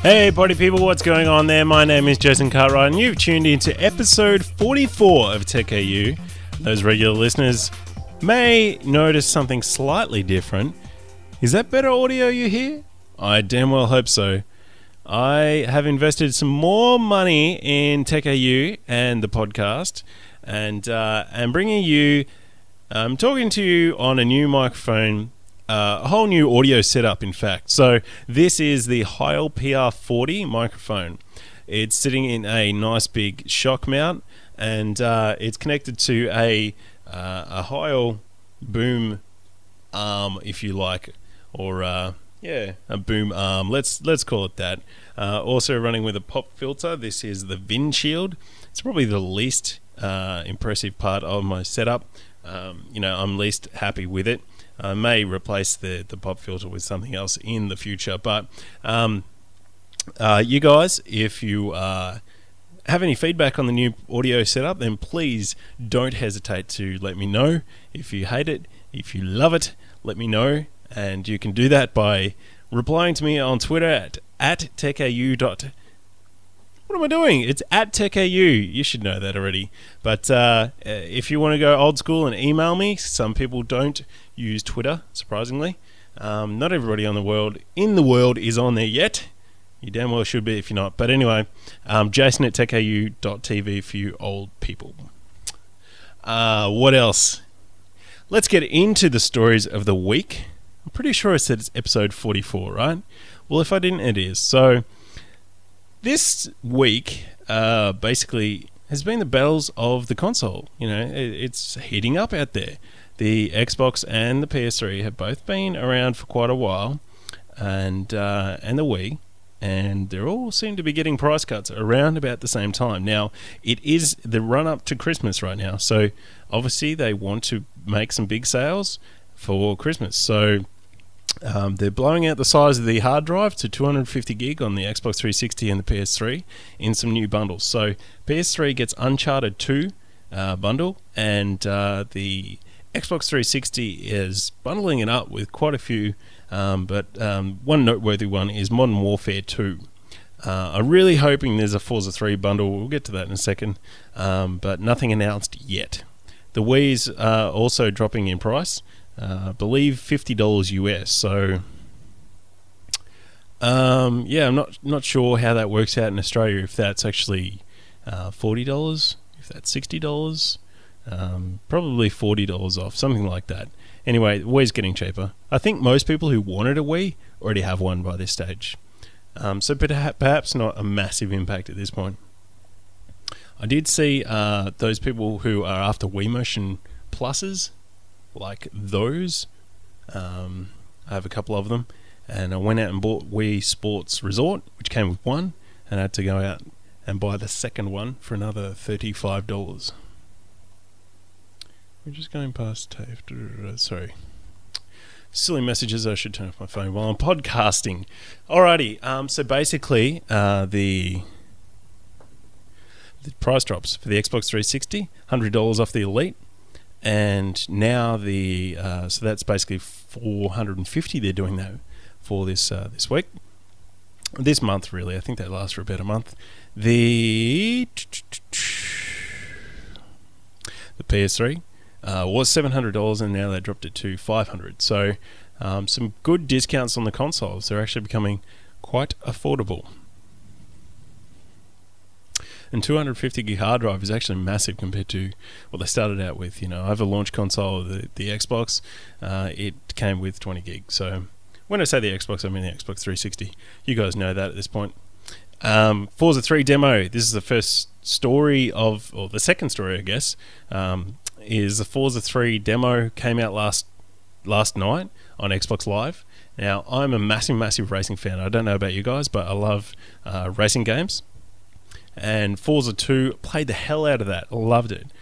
Hey party people, what's going on there? My name is Jason Cartwright and you've tuned into episode 44 of Tech AU. Those regular listeners may notice something slightly different. Is that better audio you hear? I damn well hope so. I have invested some more money in Tech AU and the podcast, and I'm bringing you, I'm talking to you on a new microphone, a whole new audio setup in fact. So this is the Heil PR40 microphone. It's sitting in a nice big shock mount, and it's connected to a Heil boom arm, if you like, or a boom arm. Let's call it that. Also running with a pop filter. This is the Windshield. It's probably the least impressive part of my setup. I'm least happy with it. I may replace the pop filter with something else in the future, but you guys, if you have any feedback on the new audio setup, then please don't hesitate to let me know. If you hate it, if you love it, let me know, and you can do that by replying to me on Twitter at techau. What am I doing? It's at techau. You should know that already. But if you want to go old school and email me, some people don't use Twitter, surprisingly. Not everybody in the world is on there yet. You damn well should be if you're not. But anyway, Jason at techau.tv for you old people. What else? Let's get into the stories of the week. I'm pretty sure I said it's episode 44, right? Well, if I didn't, it is. So this week basically has been the battles of the console. You know, it's heating up out there. The Xbox and the PS3 have both been around for quite a while, and the Wii, and they all seem to be getting price cuts around about the same time. Now, it is the run-up to Christmas right now, so obviously they want to make some big sales for Christmas. So they're blowing out the size of the hard drive to 250 gig on the Xbox 360 and the PS3 in some new bundles. So PS3 gets Uncharted 2 bundle, and the Xbox 360 is bundling it up with quite a few, but one noteworthy one is Modern Warfare 2. I'm really hoping there's a Forza 3 bundle. We'll get to that in a second, but nothing announced yet. The Wii's also dropping in price. I believe $50 US. So, I'm not sure how that works out in Australia. If that's actually $40, if that's $60, probably $40 off, something like that. Anyway, the Wii's getting cheaper. I think most people who wanted a Wii already have one by this stage. So perhaps not a massive impact at this point. I did see those people who are after Wii Motion Pluses, like those. I have a couple of them, and I went out and bought Wii Sports Resort, which came with one, and I had to go out and buy the second one for another $35. We're just going past TAFE. Sorry. Silly messages. I should turn off my phone while I'm podcasting. Alrighty. So basically, the price drops for the Xbox 360, $100 off the Elite. And now so that's basically $450 they're doing that for this week. This month, really. I think that lasts for about a month. The PS3 was $700, and now they dropped it to $500. So some good discounts on the consoles. They're actually becoming quite affordable. And 250 gig hard drive is actually massive compared to what they started out with. You know, I have a launch console, the Xbox. It came with 20 gig. So when I say the Xbox, I mean the Xbox 360. You guys know that at this point. Forza 3 demo. This is the first story or the second story, I guess. Is the Forza 3 demo came out last night on Xbox Live. Now, I'm a massive racing fan. I don't know about you guys, but I love racing games. And Forza 2, played the hell out of that. Loved it.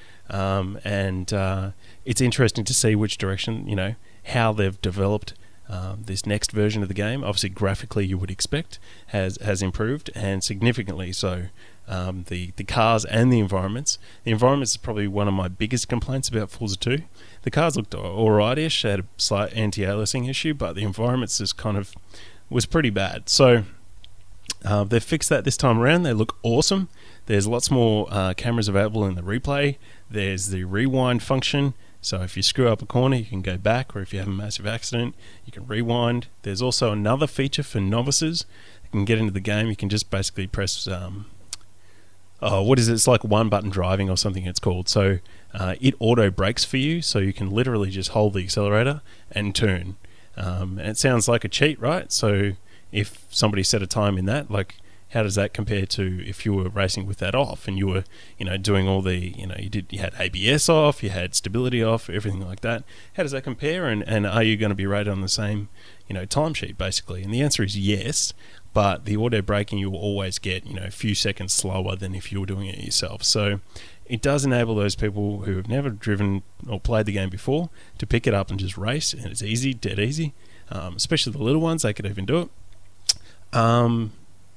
It's interesting to see which direction, how they've developed this next version of the game. Obviously, graphically, you would expect, has improved, and significantly so. The cars and the environments. The environments is probably one of my biggest complaints about Forza 2. The cars looked alright-ish. They had a slight anti-aliasing issue, but the environments just kind of was pretty bad. So They've fixed that this time around. They look awesome. There's lots more cameras available in the replay. There's the rewind function. So if you screw up a corner, you can go back, or if you have a massive accident, you can rewind. There's also another feature for novices. You can get into the game. You can just basically press, what is it? It's like one button driving or something it's called. So it auto brakes for you, so you can literally just hold the accelerator and turn. And it sounds like a cheat, right? So if somebody set a time in that, like, how does that compare to if you were racing with that off and you were, doing all the, you had ABS off, you had stability off, everything like that? How does that compare? And are you going to be rated on the same, timesheet basically? And the answer is yes, but the auto braking you will always get, a few seconds slower than if you were doing it yourself. So it does enable those people who have never driven or played the game before to pick it up and just race, and it's easy, dead easy. Especially the little ones, they could even do it.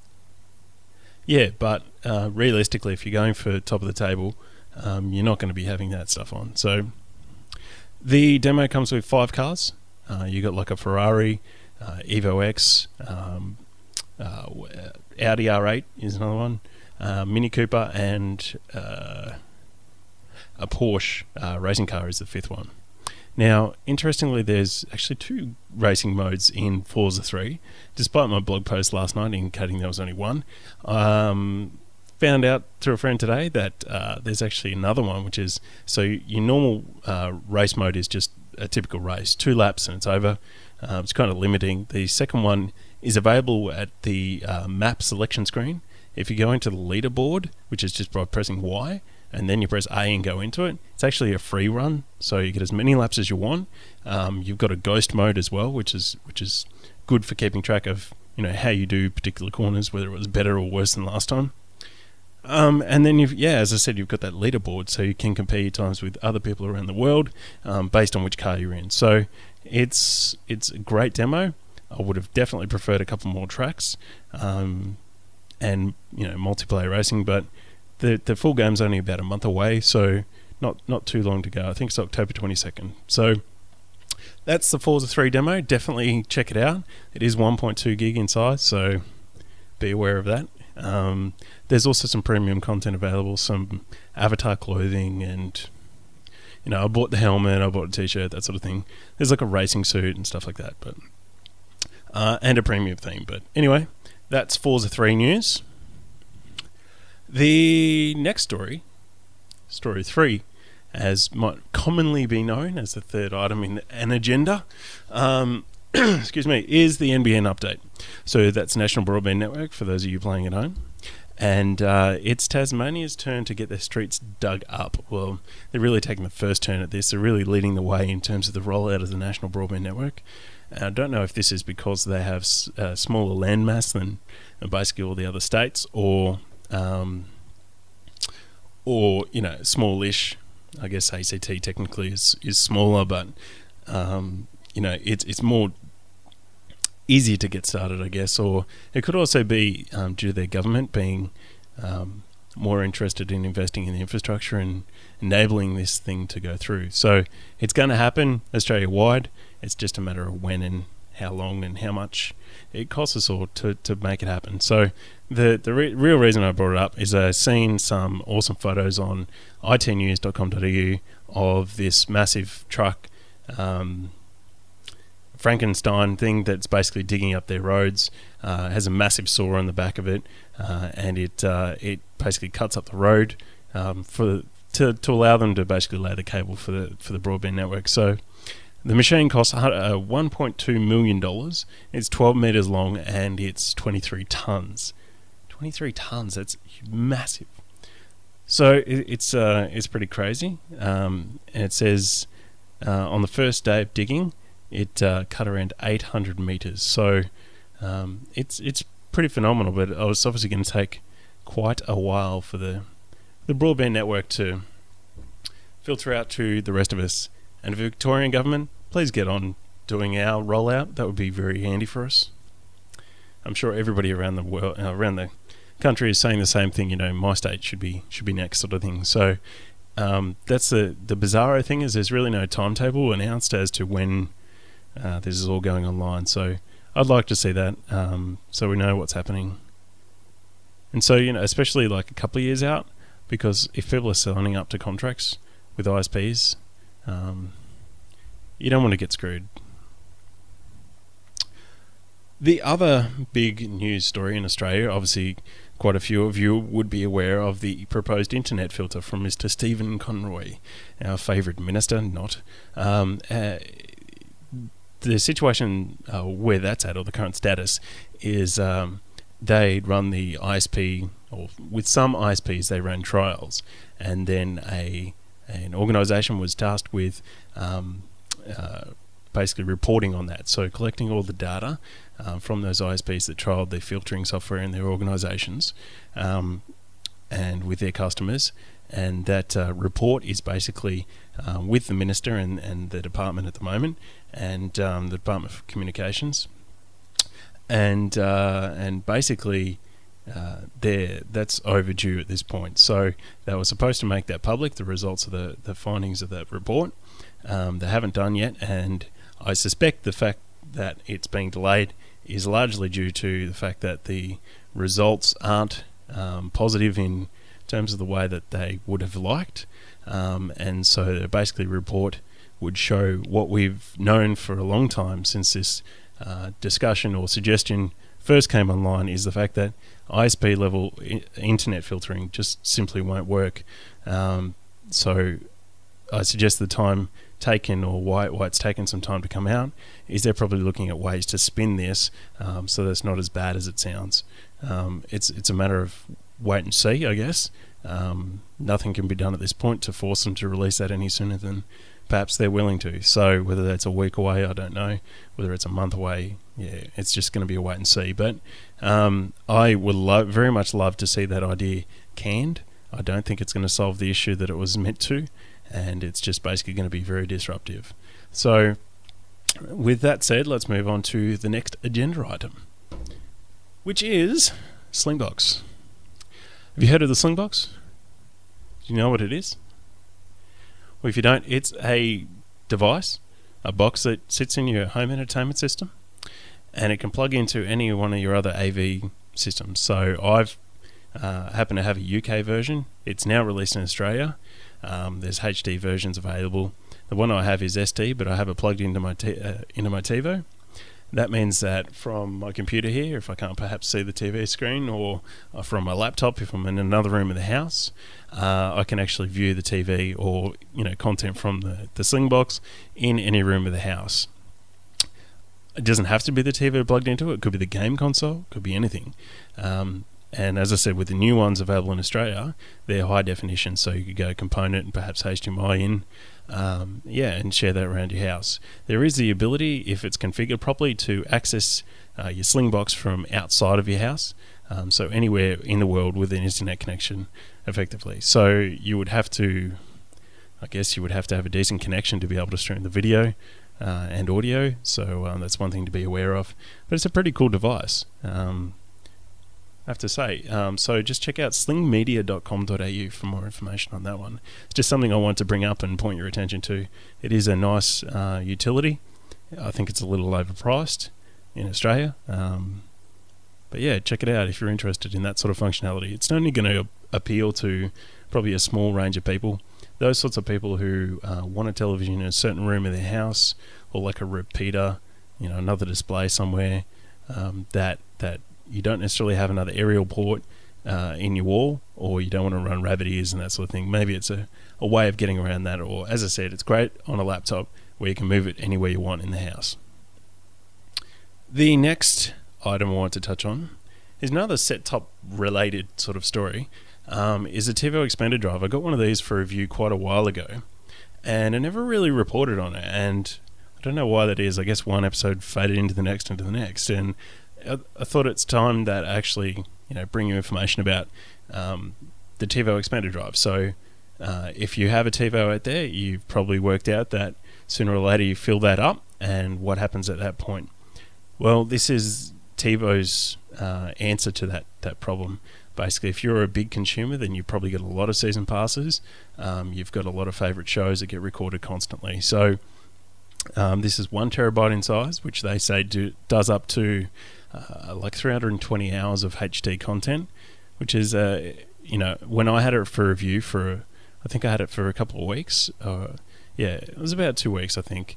But realistically, if you're going for top of the table, you're not going to be having that stuff on. So the demo comes with 5 cars. You got like a Ferrari, Evo X, Audi R8 is another one, Mini Cooper, and a Porsche racing car is the 5th one. Now, interestingly, there's actually 2 racing modes in Forza 3. Despite my blog post last night indicating there was only one, found out through a friend today that there's actually another one, which is, so your normal race mode is just a typical race, 2 laps and it's over. It's kind of limiting. The second one is available at the map selection screen. If you go into the leaderboard, which is just by pressing Y, and then you press A and go into it, it's actually a free run, so you get as many laps as you want. You've got a ghost mode as well, which is good for keeping track of how you do particular corners, whether it was better or worse than last time. And then as I said, you've got that leaderboard, so you can compare your times with other people around the world based on which car you're in. So it's a great demo. I would have definitely preferred a couple more tracks and multiplayer racing, but the full game's only about a month away, so not too long to go. I think it's October 22nd. So that's the Forza 3 demo. Definitely check it out. It is 1.2 gig in size, so be aware of that. There's also some premium content available, some avatar clothing, and I bought the helmet, I bought a t-shirt, that sort of thing. There's like a racing suit and stuff like that, but and a premium theme. But anyway, that's Forza 3 news. The next story 3, as might commonly be known as the third item in an agenda, excuse me, is the NBN update. So that's National Broadband Network, for those of you playing at home. And it's Tasmania's turn to get their streets dug up. Well, they're really taking the first turn at this. They're really leading the way in terms of the rollout of the National Broadband Network. I don't know if this is because they have smaller landmass than basically all the other states, or smallish. I guess ACT technically is smaller, but it's more easier to get started, I guess. Or it could also be due to their government being more interested in investing in the infrastructure and enabling this thing to go through. So it's going to happen Australia-wide. It's just a matter of when and how long and how much it costs us all to make it happen. So the real reason I brought it up is I've seen some awesome photos on itnews.com.au of this massive truck, Frankenstein thing that's basically digging up their roads. Has a massive saw on the back of it, and it basically cuts up the road to allow them to basically lay the cable for the broadband network. So the machine costs $1.2 million. It's 12 meters long and it's 23 tons. 23 tons, that's massive. So it's pretty crazy. And it says on the first day of digging, it cut around 800 meters. So it's pretty phenomenal, but it's obviously going to take quite a while for the broadband network to filter out to the rest of us. And the Victorian government, please get on doing our rollout. That would be very handy for us. I'm sure everybody around the world, around the country, is saying the same thing. My state should be next, sort of thing. So that's the bizarro thing, is there's really no timetable announced as to when this is all going online. So I'd like to see that, so we know what's happening And so, especially like a couple of years out, because if people are signing up to contracts with ISPs, you don't want to get screwed. The other big news story in Australia, obviously quite a few of you would be aware of the proposed internet filter from Mr. Stephen Conroy, our favourite minister, not. The situation where that's at, or the current status, is they run the ISP, or with some ISPs they ran trials, and then an organisation was tasked with basically reporting on that. So collecting all the data from those ISPs that trialled their filtering software in their organisations and with their customers. And that report is basically with the Minister and the Department at the moment, and the Department of Communications. And basically that's overdue at this point. So they were supposed to make that public, the results of the findings of that report. They haven't done yet, and I suspect the fact that it's being delayed is largely due to the fact that the results aren't positive in terms of the way that they would have liked, and so basically report would show what we've known for a long time since this discussion or suggestion first came online, is the fact that ISP level internet filtering just simply won't work. So I suggest the time taken, or why it's taken some time to come out, is they're probably looking at ways to spin this so that it's not as bad as it sounds. It's a matter of wait and see, I guess. Nothing can be done at this point to force them to release that any sooner than perhaps they're willing to. So whether that's a week away, I don't know. Whether it's a month away, yeah, it's just going to be a wait and see. But I would very much love to see that idea canned. I don't think it's going to solve the issue that it was meant to, and it's just basically going to be very disruptive. So with that said, let's move on to the next agenda item, which is Slingbox. Have you heard of the Slingbox? Do you know what it is? Well, if you don't, it's a device, a box that sits in your home entertainment system, and it can plug into any one of your other AV systems. So I've happen to have a UK version. It's now released in Australia. There's HD versions available. The one I have is SD, but I have it plugged into my TiVo. That means that from my computer here, if I can't perhaps see the TV screen, or from my laptop, if I'm in another room of the house, I can actually view the TV or content from the Slingbox in any room of the house. It doesn't have to be the TV plugged into it. It could be the game console. It could be anything. And as I said, with the new ones available in Australia, they're high definition, so you could go component and perhaps HDMI in, and share that around your house. There is the ability, if it's configured properly, to access your Slingbox from outside of your house, so anywhere in the world with an internet connection, effectively. So you would have to, have a decent connection to be able to stream the video and audio, so that's one thing to be aware of. But it's a pretty cool device. I have to say. So just check out slingmedia.com.au for more information on that one. It's just something I want to bring up and point your attention to. It is a nice utility. I think it's a little overpriced in Australia. But yeah, check it out if you're interested in that sort of functionality. It's only going to appeal to probably a small range of people. Those sorts of people who want a television in a certain room of their house, or like a repeater, another display somewhere, that you don't necessarily have another aerial port in your wall, or you don't want to run rabbit ears and that sort of thing. Maybe it's a way of getting around that, or as I said, it's great on a laptop where you can move it anywhere you want in the house. The next item I want to touch on is another set-top related sort of story, is a TiVo Expander drive. I got one of these for review quite a while ago, and I never really reported on it, and I don't know why that is. I guess one episode faded into the next, and I thought it's time that I actually, bring you information about the TiVo Expander drive. So if you have a TiVo out there, you've probably worked out that sooner or later you fill that up, and what happens at that point? Well, this is TiVo's answer to that problem. Basically, if you're a big consumer, then you probably get a lot of season passes. You've got a lot of favourite shows that get recorded constantly. So this is 1 terabyte in size, which they say does up to like 320 hours of HD content, which is when I had it for review I think I had it for a couple of weeks. It was about 2 weeks, I think.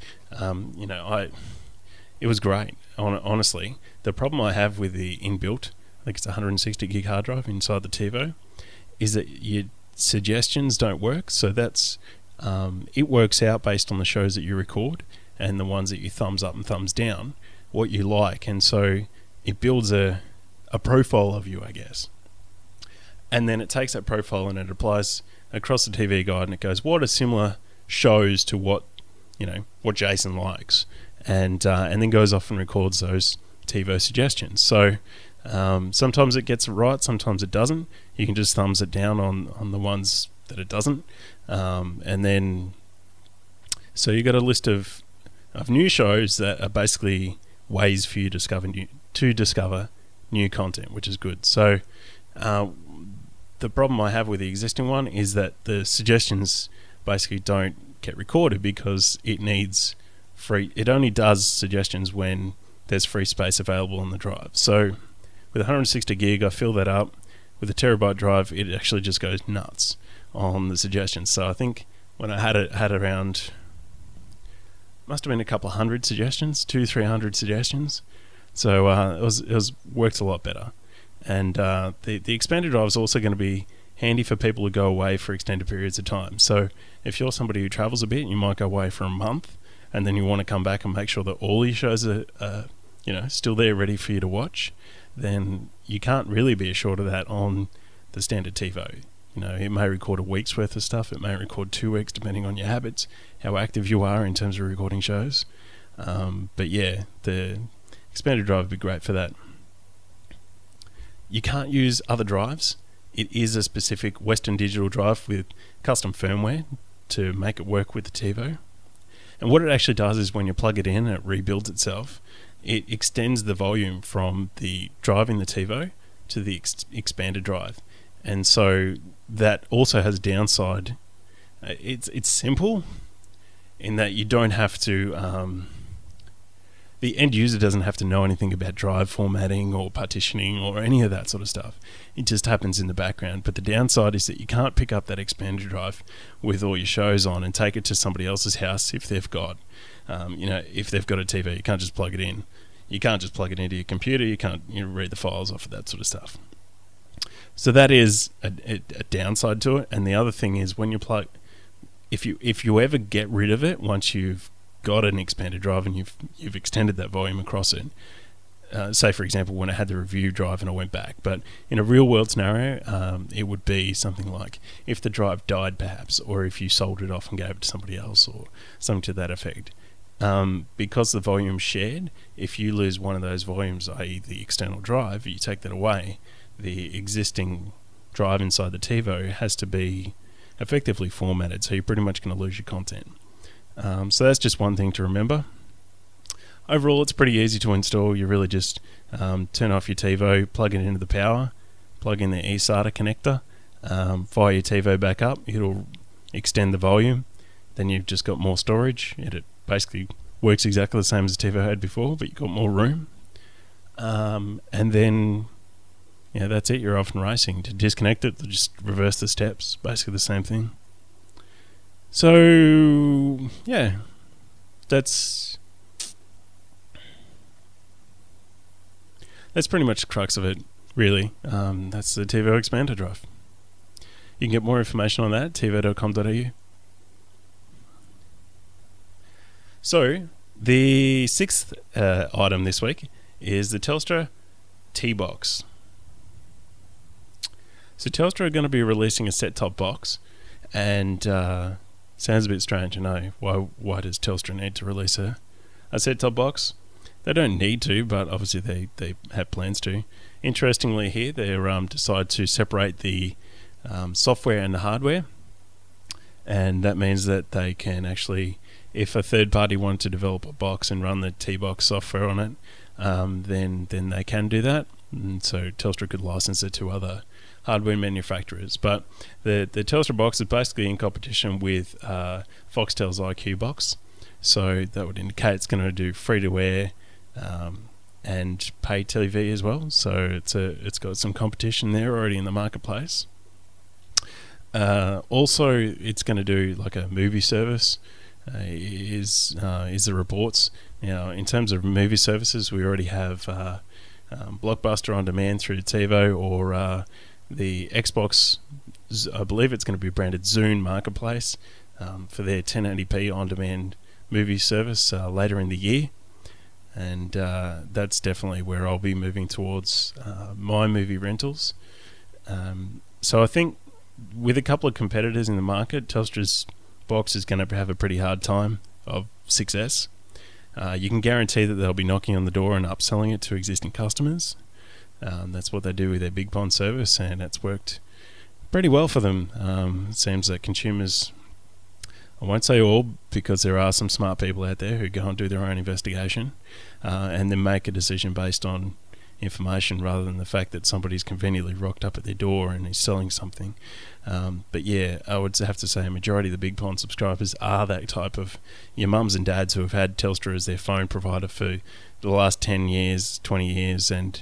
It was great. Honestly, the problem I have with the inbuilt, I think it's a 160 gig hard drive inside the TiVo, is that your suggestions don't work. So that's it works out based on the shows that you record and the ones that you thumbs up and thumbs down, what you like, and so it builds a profile of you, I guess. And then it takes that profile and it applies across the TV guide, and it goes, what are similar shows to what Jason likes, and then goes off and records those TiVo suggestions. So sometimes it gets it right, sometimes it doesn't. You can just thumbs it down on the ones that it doesn't, and then so you got a list of new shows that are basically ways for you to discover new content, which is good. So the problem I have with the existing one is that the suggestions basically don't get recorded because it needs it only does suggestions when there's free space available on the drive. So with 160 gig, I fill that up. With a terabyte drive, it actually just goes nuts on the suggestions. So I think when I had around, must have been a couple of hundred suggestions, 200-300 suggestions. So it was worked a lot better. And the expanded drive is also going to be handy for people who go away for extended periods of time. So if you're somebody who travels a bit, you might go away for a month, and then you want to come back and make sure that all your shows are still there ready for you to watch, then you can't really be assured of that on the standard TiVo. It may record a week's worth of stuff, it may record 2 weeks, depending on your habits, how active you are in terms of recording shows. But yeah, the expanded drive would be great for that. You can't use other drives. It is a specific Western Digital drive with custom firmware to make it work with the TiVo. And what it actually does is when you plug it in and it rebuilds itself, it extends the volume from the drive in the TiVo to the expanded drive. And so that also has a downside. It's simple in that you don't have to... the end user doesn't have to know anything about drive formatting or partitioning or any of that sort of stuff. It just happens in the background. But the downside is that you can't pick up that expanded drive with all your shows on and take it to somebody else's house if they've got, if they've got a TV. You can't just plug it in. You can't just plug it into your computer. You can't read the files off of that sort of stuff. So that is a downside to it. And the other thing is when you plug, if you ever get rid of it once you've got an expanded drive and you've extended that volume across it, say for example when I had the review drive and I went back, but in a real world scenario it would be something like if the drive died perhaps, or if you sold it off and gave it to somebody else or something to that effect. Because the volume's shared, if you lose one of those volumes, i.e. the external drive, you take that away, the existing drive inside the TiVo has to be effectively formatted, so you're pretty much going to lose your content. So that's just one thing to remember. Overall, it's pretty easy to install. You really just turn off your TiVo, plug it into the power, plug in the eSATA connector, fire your TiVo back up. It'll extend the volume. Then you've just got more storage. It basically works exactly the same as the TiVo had before, but you've got more room. And then, that's it. You're off and racing. To disconnect it, just reverse the steps. Basically the same thing. So, yeah, that's pretty much the crux of it, really. That's the TiVo Expander drive. You can get more information on that at tivo.com.au. So, the sixth item this week is the Telstra T-Box. So, Telstra are going to be releasing a set-top box, and... sounds a bit strange, I know. Why does Telstra need to release a set-top box? They don't need to, but obviously they have plans to. Interestingly here, they decide to separate the software and the hardware, and that means that they can actually, if a third party wanted to develop a box and run the T-Box software on it, then they can do that. And so Telstra could license it to other hardware manufacturers. But the Telstra box is basically in competition with Foxtel's IQ box. So that would indicate it's going to do free-to-air and pay TV as well. So it's got some competition there already in the marketplace. Also, it's going to do like a movie service. Is the reports. Now, in terms of movie services, we already have Blockbuster On Demand through TiVo, or the Xbox, I believe it's going to be branded Zune Marketplace, for their 1080p on-demand movie service later in the year. And that's definitely where I'll be moving towards my movie rentals. So I think with a couple of competitors in the market, Telstra's box is going to have a pretty hard time of success. You can guarantee that they'll be knocking on the door and upselling it to existing customers. That's what they do with their Big Pond service, and it's worked pretty well for them. It seems that consumers, I won't say all, because there are some smart people out there who go and do their own investigation and then make a decision based on information rather than the fact that somebody's conveniently rocked up at their door and is selling something. But yeah, I would have to say a majority of the Big Pond subscribers are that type of your mums and dads who have had Telstra as their phone provider for the last 10 years, 20 years, and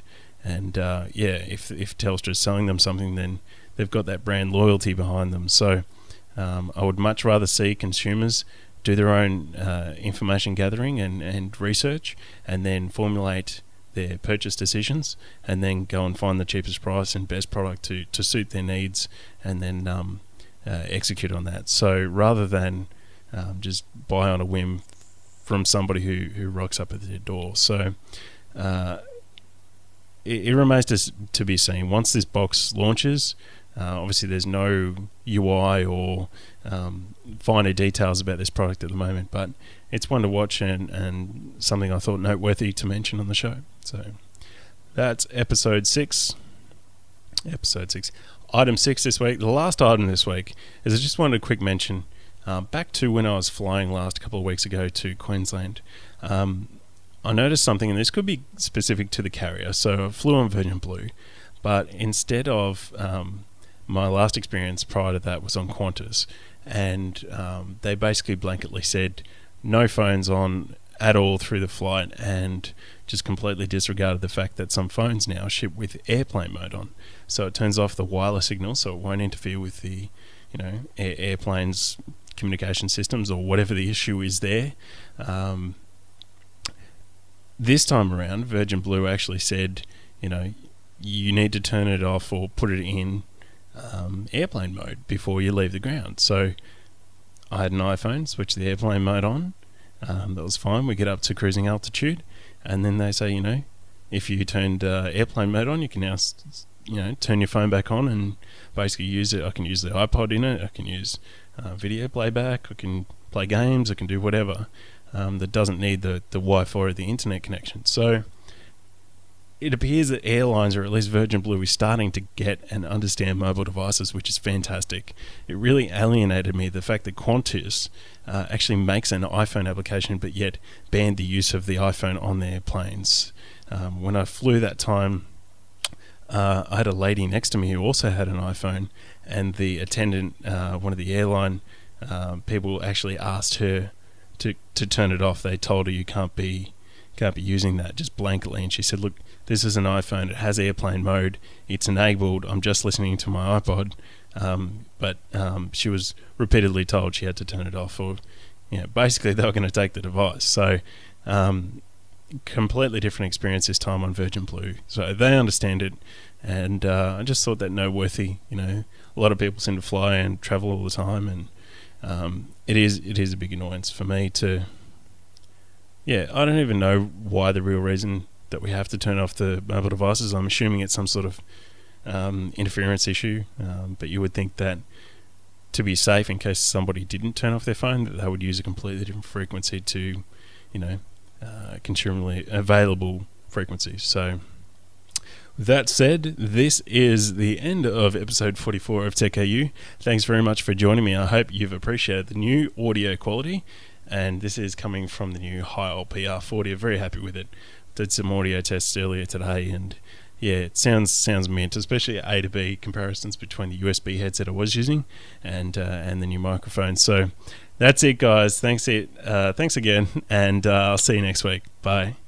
if Telstra is selling them something, then they've got that brand loyalty behind them. So I would much rather see consumers do their own information gathering and research, and then formulate their purchase decisions, and then go and find the cheapest price and best product to suit their needs, and then execute on that. So rather than just buy on a whim from somebody who rocks up at their door. So it remains to be seen. Once this box launches, obviously there's no UI or finer details about this product at the moment, but it's one to watch and something I thought noteworthy to mention on the show. So that's episode 6. Item 6 this week. The last item this week is I just wanted a quick mention back to when I was flying last couple of weeks ago to Queensland. I noticed something, and this could be specific to the carrier. So I flew on Virgin Blue, but instead of my last experience prior to that was on Qantas, and they basically blanketly said no phones on at all through the flight, and just completely disregarded the fact that some phones now ship with airplane mode on. So it turns off the wireless signal, so it won't interfere with the airplane's communication systems or whatever the issue is there. This time around, Virgin Blue actually said, you need to turn it off or put it in airplane mode before you leave the ground. So I had an iPhone, switched the airplane mode on. That was fine. We get up to cruising altitude, and then they say, if you turned airplane mode on, you can now, turn your phone back on and basically use it. I can use the iPod in it. I can use video playback. I can play games. I can do whatever that doesn't need the Wi-Fi or the internet connection. So it appears that airlines, or at least Virgin Blue, is starting to get and understand mobile devices, which is fantastic. It really alienated me, the fact that Qantas actually makes an iPhone application, but yet banned the use of the iPhone on their planes. When I flew that time, I had a lady next to me who also had an iPhone, and the attendant, one of the airline people, actually asked her to turn it off. They told her you can't be using that, just blankly, and she said, look, this is an iPhone, it has airplane mode, it's enabled, I'm just listening to my iPod, but she was repeatedly told she had to turn it off, or basically they were going to take the device. So completely different experience this time on Virgin Blue, so they understand it, and I just thought that noteworthy. A lot of people seem to fly and travel all the time, and it is a big annoyance for me to I don't even know why the real reason that we have to turn off the mobile devices. I'm assuming it's some sort of interference issue, but you would think that to be safe, in case somebody didn't turn off their phone, that they would use a completely different frequency to, consumerly available frequencies. So with that said, this is the end of episode 44 of Tech AU. Thanks very much for joining me. I hope you've appreciated the new audio quality, and this is coming from the new Heil PR40. I'm very happy with it. Did some audio tests earlier today, and it sounds mint, especially A to B comparisons between the USB headset I was using and the new microphone. So that's it, guys. Thanks again, and I'll see you next week. Bye.